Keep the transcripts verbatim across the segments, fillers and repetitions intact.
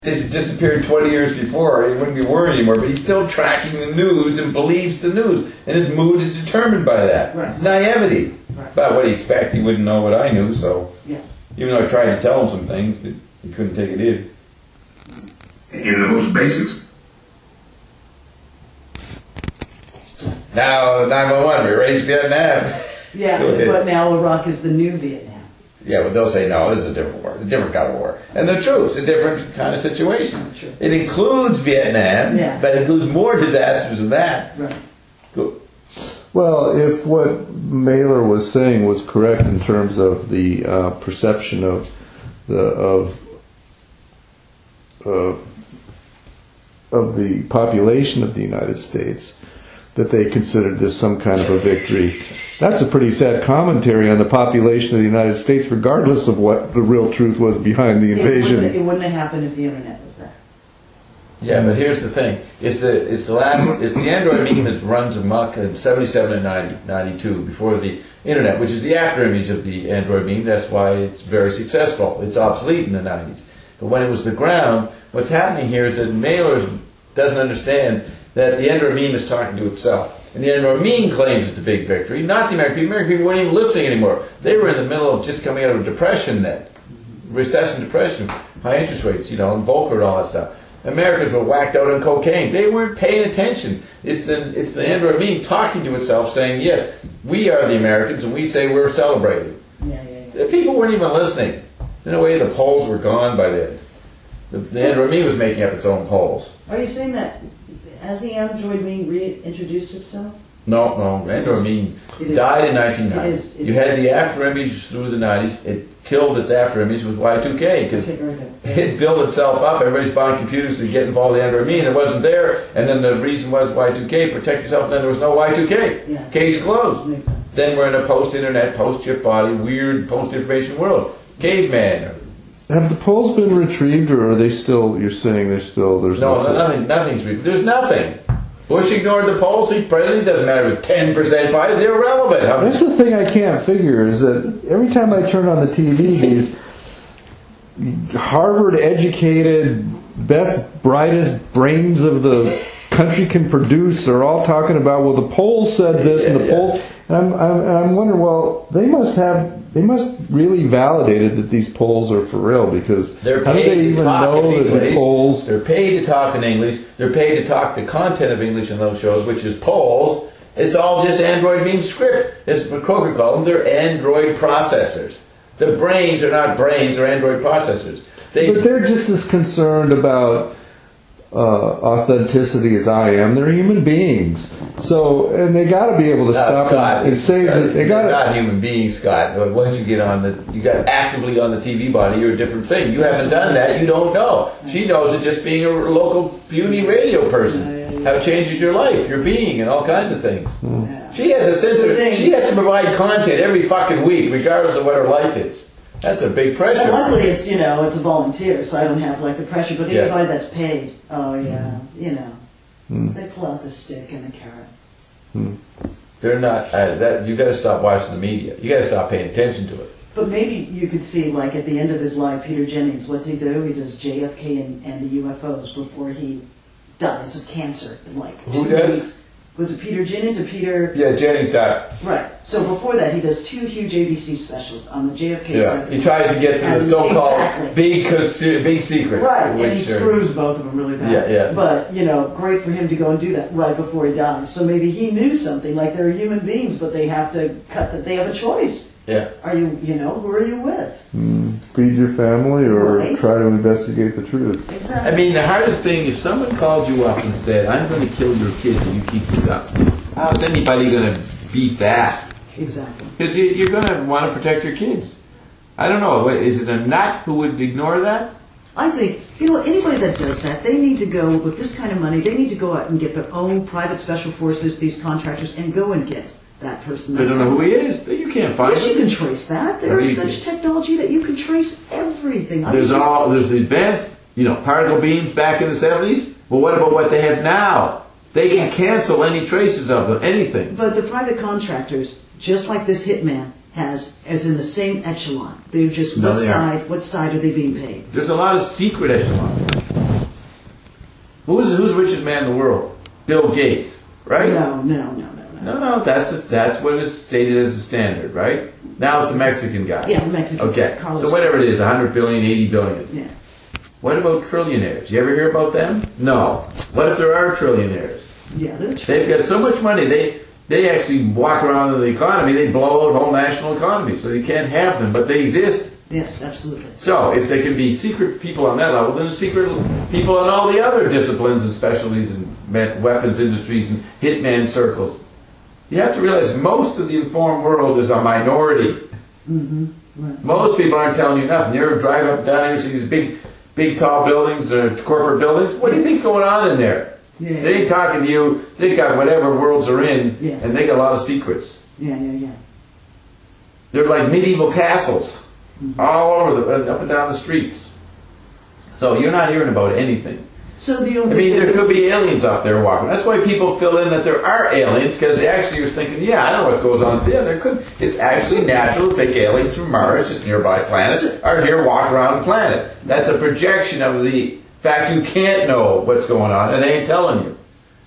He's disappeared twenty years before, he wouldn't be worried anymore, but he's still tracking the news and believes the news, and his mood is determined by that. Right. It's naivety. Right. But what do you expect? He wouldn't know what I knew, so Yeah. even though I tried to tell him some things, he couldn't take it in. In the most basics. Now, nine one one, we raised Vietnam. Yeah, but now Iraq is the new Vietnam. Yeah, well, they'll say, no, this is a different war, a different kind of war. And they're true, it's a different kind of situation. True. It includes Vietnam, Yeah. but it includes more disasters than that. Right. Cool. Well, if what Mailer was saying was correct in terms of the uh, perception of the of uh, of the population of the United States, that they considered this some kind of a victory, that's a pretty sad commentary on the population of the United States, regardless of what the real truth was behind the It invasion. wouldn't, it wouldn't have happened if the internet was there. Yeah, but here's the thing: it's the it's the last it's the Android meme that runs amok in seventy-seven and ninety, ninety-two before the internet, which is the after image of the Android meme. That's why it's very successful. It's obsolete in the nineties, but when it was the ground, what's happening here is that Mailer doesn't understand that the Android meme is talking to itself, and the Android meme claims it's a big victory. Not the American people. American people weren't even listening anymore. They were in the middle of just coming out of depression then, recession, depression, high interest rates, you know, and Volcker and all that stuff. Americans were whacked out on cocaine. They weren't paying attention. It's the it's the Android meme talking to itself, saying, "Yes, we are the Americans, and we say we're celebrating." Yeah, yeah, yeah. The people weren't even listening. In a way, the polls were gone by then. The, the Android meme was making up its own polls. Are you saying that has the Android meme reintroduced itself? No, no. Android meme It is- died in nineteen ninety. it is- it You is. had the after image through the nineties. It killed its after image with Y two K because Okay, very good. it built itself up. Everybody's buying computers to get involved in Android meme. It wasn't there, and then the reason was Y two K, protect yourself, and then there was no Y two K. Yeah. Case closed. Makes sense. Then we're in a post-internet, post-chip body, weird post-information world. Caveman. Have the polls been retrieved, or are they still? You're saying they're still there's No, no. nothing. Nothing's. re- There's nothing. Bush ignored the polls. He's president. It doesn't matter if it's ten percent bias. It's irrelevant. How That's the thing I can't figure is that every time I turn on the T V, these Harvard-educated, best, brightest brains of the country can produce are all talking about, well, the polls said this, and the Yeah, yeah. polls, and I'm, I'm, and I'm wondering, well, they must have, they must really validated that these polls are for real, because They're how do paid they to even talk know in that the English. polls? They're paid to talk in English. They're paid to talk the content of English in those shows, which is polls. It's all just Android meme script. It's what Croker called them. They're Android processors. The brains are not brains; they're Android processors. They, But they're just as concerned about uh, authenticity as I am. They're human beings, so and they got to be able to No, stop Scott, and, and say Scott, that they you're got to. not human beings, Scott. But once you get on the, you got actively on the T V body, you're a different thing. You haven't done that. You don't know. She knows it just being a local puny radio person. How it changes your life, your being, and all kinds of things. Yeah. She has a sense of. She has to provide content every fucking week, regardless of what her life is. That's a big pressure. But luckily, it's you know it's a volunteer, so I don't have like the pressure. But Yeah. anybody that's paid, oh yeah, you know, they pull out the stick and the carrot. They're not. Uh, that you got to stop watching the media. You got to stop paying attention to it. But maybe you could see, like at the end of his life, Peter Jennings. What's he do? He does J F K and, and the U F Os before he dies of cancer in like Who two does? weeks. Was it Peter Jennings or Peter? Yeah, Jennings died. Right. So before that, he does two huge A B C specials on the J F K. Yeah, he tries to get to the And- so-called exactly. big, cos- big secret. Right, and he which are- screws both of them really bad. Yeah, yeah. But, you know, great for him to go and do that right before he dies. So maybe he knew something, like they're human beings, but they have to cut that, they have a choice. Yeah. Are you, you know, who are you with? Mm, feed your family or Right. try to investigate the truth. Exactly. I mean, the hardest thing, if someone called you up and said, I'm going to kill your kids and you keep this up, how's anybody going to beat that? Exactly. Because you, you're going to want to protect your kids. I don't know. What, is it a nut who would ignore that? I think, you know, anybody that does that, they need to go, with this kind of money, they need to go out and get their own private special forces, these contractors, and go and get that person. They don't know who he is. You can't find Yes, you him. can trace that. There What is do you such do? technology that you can trace everything. I There's was just- all there's advanced, you know, particle beams back in the seventies. Well, what about what they have now? They can Yeah. cancel any traces of them, anything. But the private contractors, just like this hitman, has as in the same echelon. They're just No, what they aren't. side? What side are they being paid? There's a lot of secret echelons. Who's who's the richest man in the world? Bill Gates, right? No, no, no, no, no. No, no, that's that's what is stated as the standard, right? Now it's the Mexican guy. Yeah, the Mexican Okay, guy, Carlos. so whatever it is, one hundred billion, eighty billion. Yeah. What about trillionaires? You ever hear about them? No. What if there are trillionaires? Yeah, they're true. They've got so much money, they they actually walk around in the economy, they blow out whole national economies, so you can't have them, but they exist. Yes, absolutely. So, if there can be secret people on that level, then there's secret people in all the other disciplines and specialties and me- weapons industries and hitman circles. You have to realize most of the informed world is a minority. Mm-hmm. Right. Most people aren't telling you nothing. You ever drive up and down here and see these big, big, tall buildings or corporate buildings? What do you think's going on in there? Yeah. They ain't talking to you. They got whatever worlds are in, Yeah. and they got a lot of secrets. Yeah, yeah, yeah. They're like medieval castles, all over the, up and down the streets. So you're not hearing about anything. So do you I think mean, that there the- could be aliens out there walking. That's why people fill in that there are aliens, because they actually are thinking, yeah, I know what goes on. Yeah, there could. It's actually natural to think aliens from Mars, just nearby planets, are here walking around the planet. That's a projection of the fact you can't know what's going on, and they ain't telling you.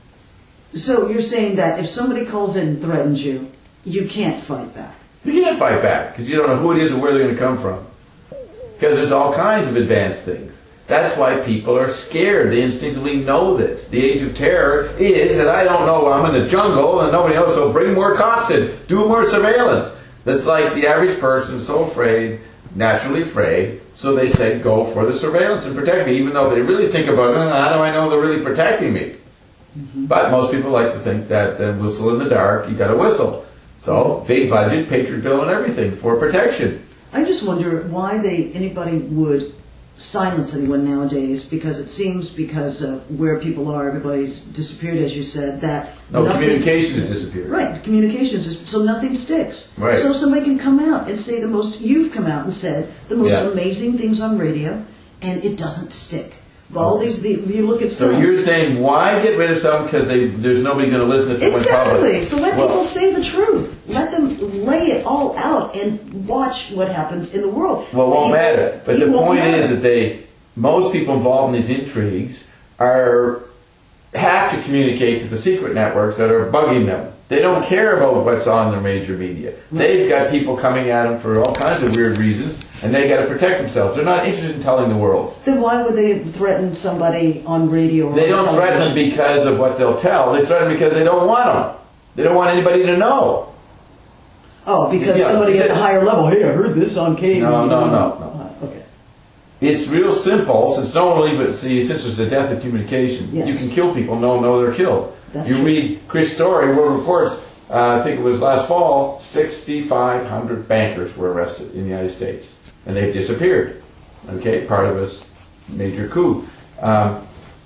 So you're saying that if somebody calls in and threatens you, you can't fight back. You can't fight back, because you don't know who it is or where they're going to come from. Because there's all kinds of advanced things. That's why people are scared. They instinctively know this. The age of terror is that I don't know, I'm in the jungle and nobody knows, so bring more cops in, do more surveillance. That's like the average person is so afraid, naturally afraid, so they say go for the surveillance and protect me, even though if they really think about it, how do I know they're really protecting me? Mm-hmm. But most people like to think that uh, whistle in the dark, you got to whistle. So big budget, Patriot bill and everything for protection. I just wonder why they anybody would silence anyone nowadays, because it seems because of where people are, everybody's disappeared, as you said, that No, nothing, communication has disappeared. Right, communications is so nothing sticks. Right. So somebody can come out and say the most, you've come out and said the most Yeah. amazing things on radio, and it doesn't stick. All these, the, you look at So films. you're saying why get rid of something because there's nobody going to listen if someone Exactly. public? So let Well, people say the truth. Let them lay it all out and watch what happens in the world. Well, it won't It matter. But it the won't point matter. is that they, most people involved in these intrigues are have to communicate to the secret networks that are bugging them. They don't care about what's on their major media. They've got people coming at them for all kinds of weird reasons, and they got to protect themselves. They're not interested in telling the world. Then why would they threaten somebody on radio or They on don't threaten them television? because of what they'll tell. They threaten because they don't want them. They don't want anybody to know. Oh, because Yeah. somebody at the higher level, hey, I heard this on cable. No, no, no, no. Uh, okay. It's real simple, since no one will even see, since there's a death of communication, Yes. you can kill people, no one know they're killed. That's you true. read Chris Story, World Reports, uh, I think it was last fall, sixty-five hundred bankers were arrested in the United States, and they've disappeared. Okay, part of a s- major coup. Um,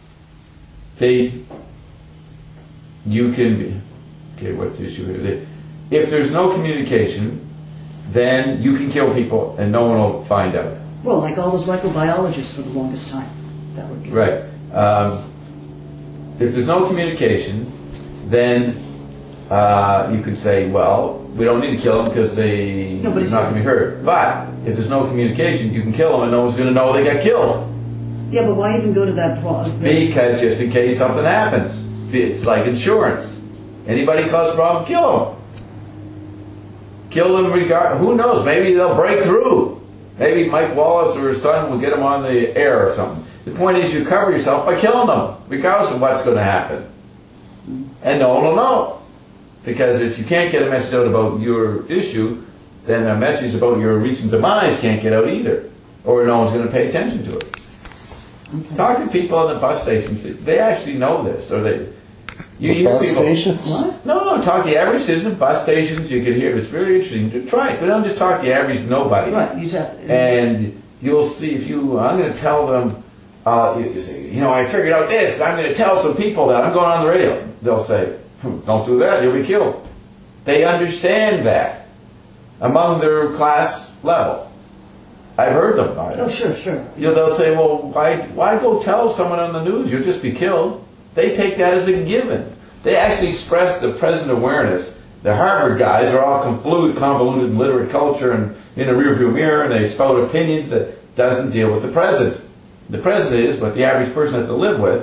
they, you can be, okay, what's the issue here? They, if there's no communication, then you can kill people and no one will find out. Well, like all those microbiologists for the longest time. That would get Right. Um, if there's no communication, then uh, you could say, well, we don't need to kill them because they, they're Nobody's- not going to be hurt. But if there's no communication, you can kill them and no one's going to know they got killed. Yeah, but why even go to that problem? Because just in case something happens. It's like insurance. Anybody cause a problem, kill them. Kill them regard. Who knows? Maybe they'll break through. Maybe Mike Wallace or his son will get them on the air or something. The point is you cover yourself by killing them, regardless of what's going to happen. And no one will know. Because if you can't get a message out about your issue, then a message about your recent demise can't get out either. Or no one's going to pay attention to it. Okay. Talk to people on the bus stations. They actually know this. Or they, you The hear bus people, stations? What? No, no, talk to the average citizen, bus stations, you can hear it. It's very interesting. To try it. But don't just talk to the average nobody. Right, you tell, And you'll see if you, I'm going to tell them, uh, you, you say, you know, I figured out this, I'm going to tell some people that I'm going on the radio. They'll say, "Hmm, don't do that, you'll be killed. They understand that among their class level. I've heard them. oh, sure, sure. You know, they'll say, well, why, why go tell someone on the news? You'll just be killed. They take that as a given. They actually express the present awareness. The Harvard guys are all convoluted, convoluted in literate culture and in a rearview mirror, and they spout opinions that doesn't deal with the present. The present is what the average person has to live with,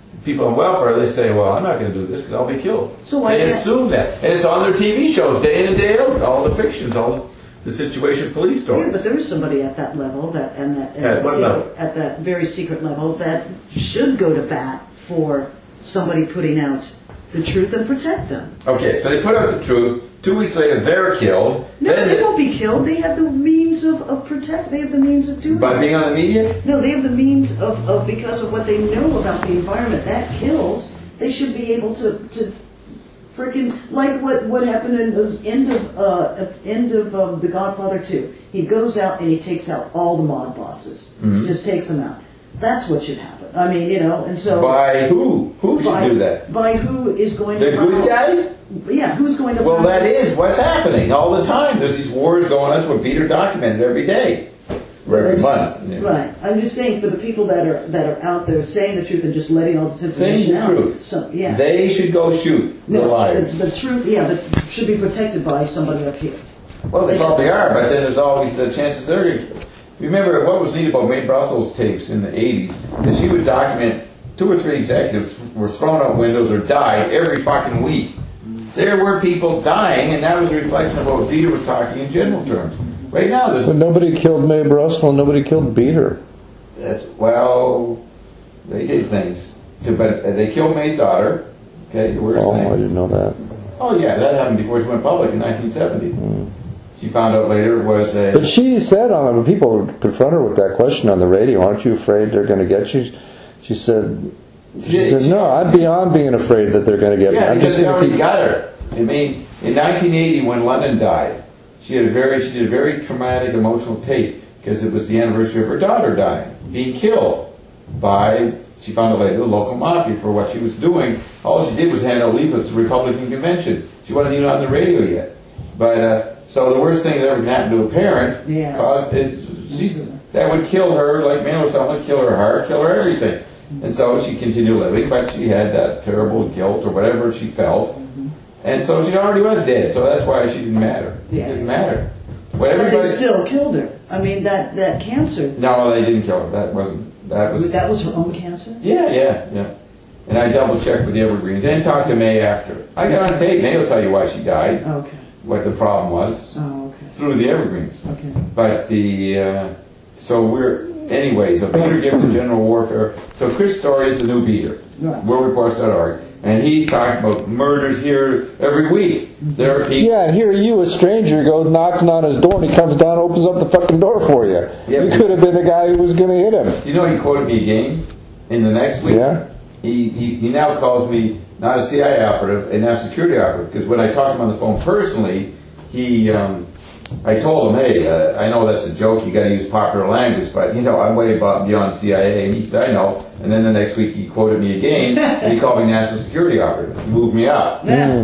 people on welfare, they say, well, I'm not going to do this because I'll be killed. So why they can't- assume that. And it's on their T V shows, day in and day out, all the fictions, all the, the situation police stories. Yeah, but there is somebody at that level that and that, and At that what secret, level? at that very secret level that should go to bat for somebody putting out the truth and protect them. Okay, so they put out the truth. Two weeks later, they're killed. No, Then they they- won't be killed. They have the means of, of protect. They have the means of doing By it. being on the media? No, they have the means of, of because of what they know about the environment that kills. They should be able to to freaking like what what happened in the end of uh end of um, The Godfather two. He goes out and he takes out all the mob bosses. Mm-hmm. Just takes them out. That's what should happen. I mean, you know, and so By who? Who should by, do that? by who is going The to good allow- guys? Yeah, who's going to? Well, allow- that is what's happening all the time. There's these wars going on. That's what Peter documented every day, or every month. Yeah. Right. I'm just saying for the people that are that are out there saying the truth and just letting all this Saying information the out. truth. So, yeah. They should go shoot the No, liars. The, the truth, yeah, that should be protected by somebody up here. Well, they probably are, but then there's always the chances they're going to. Remember, what was neat about Mae Brussels tapes in the eighties is she would document two or three executives were thrown out windows or died every fucking week. There were people dying, and that was a reflection of what Peter was talking in general terms. Right now, there's But nobody killed Mae Brussel, nobody killed Beater. That's, well, they did things. To, but they killed May's daughter. Okay, the worst Oh, thing. I didn't know that. Oh yeah, that happened before she went public in nineteen seventy. She found out later it was a. But she said on when people confront her with that question on the radio, aren't you afraid they're going to get you? She said, she Yeah, said, she- no, I'm beyond being afraid that they're going to get me. Yeah, I'm because just they going to already keep. got her. I mean, in nineteen eighty, when London died, she had a very, she did a very traumatic, emotional tape because it was the anniversary of her daughter dying, being killed by. She found out later the local mafia for what she was doing. All she did was hand out leaflets to the Republican convention. She wasn't even on the radio yet. But uh, so the worst thing that ever can happen to a parent Yes. caused is she, that would kill her, like man was telling her, kill her heart, kill her everything. And so she continued living, but she had that terrible guilt or whatever she felt. And so she already was dead, so that's why she didn't matter. Yeah. It didn't matter. What But they everybody, still killed her. I mean, that, that cancer, no, they didn't kill her. That wasn't, that was, that was her own cancer? yeah, yeah, yeah. And I double checked with the Evergreens, then talked to May after. I got on tape, May will tell you why she died, Okay. what the problem was, Oh, okay. through the Evergreens. Okay. But the, uh, so we're, anyways, so Peter given general warfare. So Chris Story is the new Peter, Right. world reports dot org. And he's talking about murders here every week. There are people. Yeah, and here you, a stranger, go knocking on his door, and he comes down, opens up the fucking door for you. Yeah, you but- could have been the guy who was going to hit him. Do you know he quoted me again in the next week? Yeah. He, he, he now calls me not a C I A operative, a national security operative, because when I talked to him on the phone personally, he, um, I told him, hey, uh, I know that's a joke, you got to use popular language, but you know, I'm way above beyond C I A, and he said, I know. And then the next week he quoted me again, and he called me national security operative. He moved me up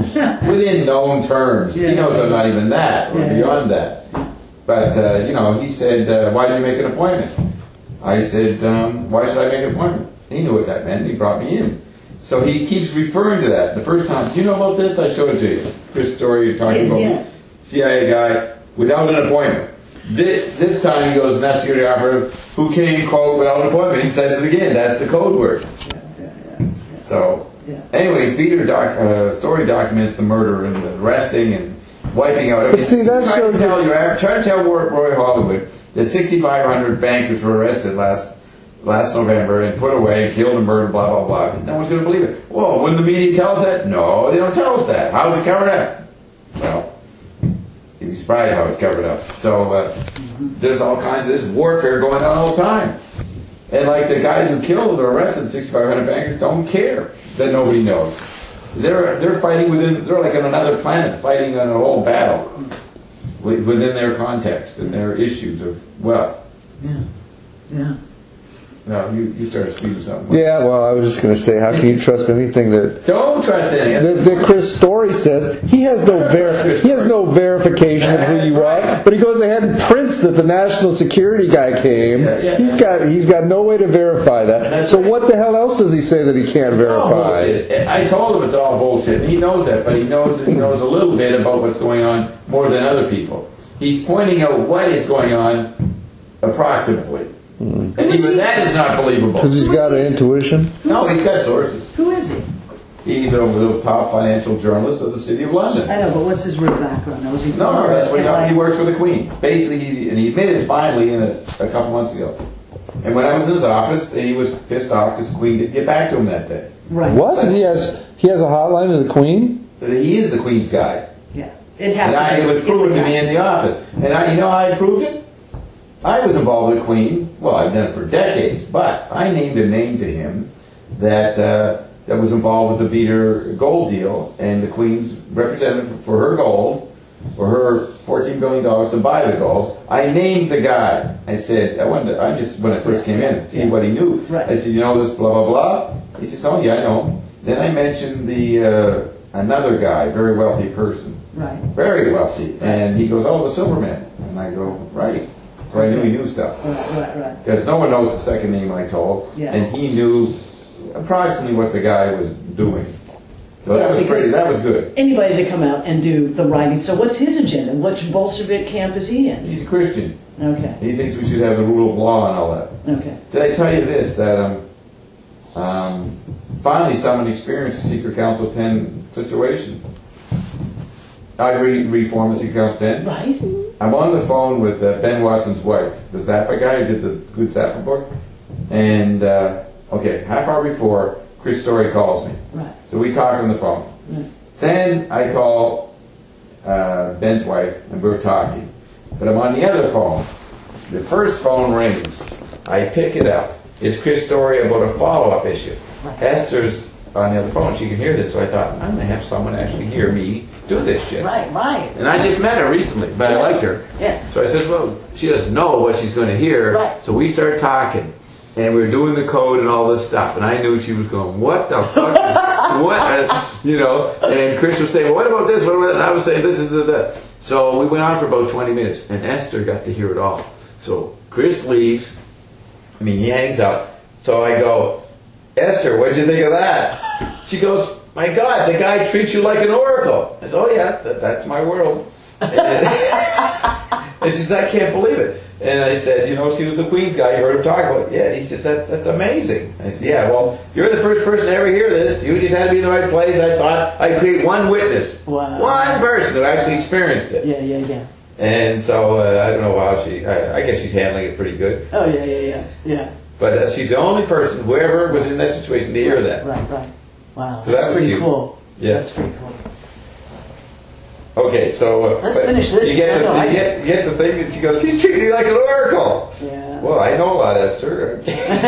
within known terms. Yeah. He knows I'm not even that or Yeah. beyond that. But uh, you know, he said, uh, why did you make an appointment? I said, um, why should I make an appointment? He knew what that meant, and he brought me in. So he keeps referring to that. The first time, do you know about this? I showed it to you. Chris Story, you're talking Yeah, about yeah. C I A guy without an appointment. This, this time he goes, national security operative who came, quote, without an appointment. He says it again. That's the code word. So, Yeah. anyway, Peter doc, uh, Story documents the murder and the arresting and wiping out. But see, that try shows to tell that- your, try to tell Roy Hollywood that sixty-five hundred bankers were arrested last last November and put away and killed and murdered, blah blah blah. No one's going to believe it. Well, wouldn't the media tell us that? No, they don't tell us that. How's it covered up? Well, you'd be surprised how it's covered up. So uh, there's all kinds of this warfare going on all the time. And like the guys who killed or arrested sixty-five hundred bankers don't care that nobody knows. They're they're fighting within. They're like on another planet, fighting on a whole battle wi- within their context and their issues of wealth. Yeah. Yeah. No, you you started speaking something. Yeah, well, I was just going to say, how can you trust anything that Don't trust anything. that, that Chris Story says? He has no ver- he has no verification of who you are, but he goes ahead and prints that the national security guy came. Yeah, yeah. He's got he's got no way to verify that. That's So right. what the hell else does he say that he can't It's all verify? bullshit. I told him it's all bullshit, and he knows that, but he knows he knows a little bit about what's going on more than other people. He's pointing out what is going on approximately. And even that is not believable. Because he's got an intuition. No, he's got sources. Who is he? He's a the top financial journalist of the City of London. I know, but what's his real background? Was he No, no, that's what he, like, he works for the Queen. Basically, he, and he admitted finally in a, a couple months ago. And when I was in his office, he was pissed off because the Queen didn't get back to him that day. Right. What? He has he has a hotline to the Queen? He is the Queen's guy. Yeah. It And happened. I, it was proven to me in the office. And I, you know how I proved it? I was involved with the Queen. Well, I've done it for decades, but I named a name to him that uh, that was involved with the Beater gold deal, and the Queen's representative for her gold, for her fourteen billion dollars to buy the gold. I named the guy. I said, I wanted to, I just, when I first came in, see Yeah. what he knew. Right. I said, you know this, blah, blah, blah? He says, oh, yeah, I know. Then I mentioned the uh, another guy, very wealthy person. Right. Very wealthy. And he goes, oh, the Silverman. And I go, right. So I knew he knew stuff. Right, right, right. Because no one knows the second name I told. Yeah. And he knew approximately what the guy was doing. So Yeah, that was because- pretty, that was good. Anybody to come out and do the writing. So what's his agenda? Which Bolshevik camp is he in? He's a Christian. Okay. He thinks we should have the rule of law and all that. Okay. Did I tell you this, that um, um, finally someone experienced a Secret Council ten situation? I re- reformed the Secret Council ten. Right. I'm on the phone with uh, Ben Watson's wife, the Zappa guy who did the Good Zappa book. And, uh, okay, half hour before, Chris Story calls me. Right. So we talk on the phone. Right. Then I call uh, Ben's wife, and we're talking. But I'm on the other phone. The first phone rings. I pick it up. It's Chris Story about a follow-up issue. Right. Esther's on the other phone. She can hear this. So I thought, I'm going to have someone actually hear me do this shit. Right, right. And I just met her recently, but I liked her. Yeah. So I said, well, she doesn't know what she's going to hear. Right. So we started talking. And we were doing the code and all this stuff. And I knew she was going, what the fuck is, what? Uh, you know, and Chris was saying, well, what about this? What about that? And I was saying, this is that. So we went on for about twenty minutes. And Esther got to hear it all. So Chris leaves. I mean, he hangs up. So I go, Esther, what did you think of that? She goes, my God, the guy treats you like an oracle. I said, oh, yeah, that, that's my world. And, and she says, I can't believe it. And I said, you know, she was the Queen's guy. You heard him talk about it. Yeah, he says, that, that's amazing. I said, yeah, well, you're the first person to ever hear this. You just had to be in the right place. I thought I'd create one witness. Wow. One person who actually experienced it. Yeah, yeah, yeah. And so uh, I don't know how she, I, I guess she's handling it pretty good. Oh, yeah, yeah, yeah. Yeah. But uh, she's the only person, whoever was in that situation, to hear that. Right, right. Wow. So that's that was pretty you. cool. Yeah. That's pretty cool. Okay, so uh, Let's but finish this. You get, I the, know, I- you, get, you get the thing that she goes, he's treating you like an oracle. Yeah. Well, I know a lot, Esther.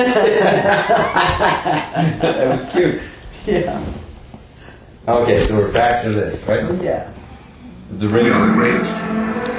That was cute. Yeah. Okay, so we're back to this, right? Yeah. The We ring. are the greatest.